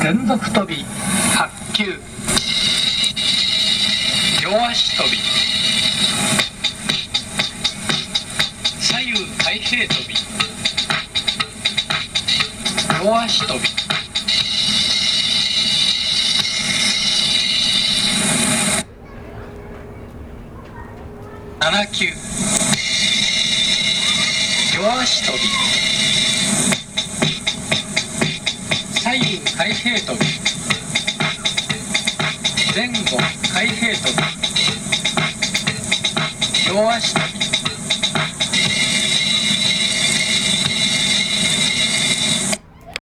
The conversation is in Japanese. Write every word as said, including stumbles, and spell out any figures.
連続跳びはっきゅう、両足跳び、左右開閉跳び、両足跳び、ななきゅう、両足跳び、左右開閉跳び、前後開閉跳び、両足跳び、